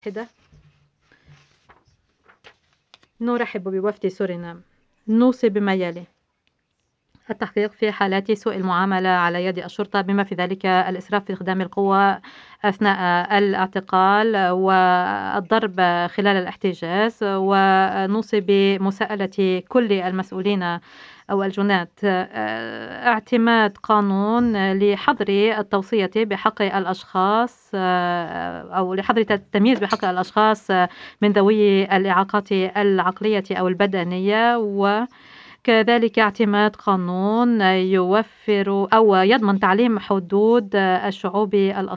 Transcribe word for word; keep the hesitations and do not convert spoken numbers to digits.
واحدة. نرحب بوفد سورينام. نوصي بما يلي: التحقيق في حالات سوء المعاملة على يد الشرطة بما في ذلك الإسراف في استخدام القوة أثناء الاعتقال والضرب خلال الاحتجاز، ونوصي بمساءلة كل المسؤولين أو الجنات اعتماد قانون لحظر التوصية بحق الأشخاص أو لحظر التمييز بحق الأشخاص من ذوي الإعاقات العقلية أو البدنية، وكذلك اعتماد قانون يوفر أو يضمن تعليم حدود الشعوب الأصلية.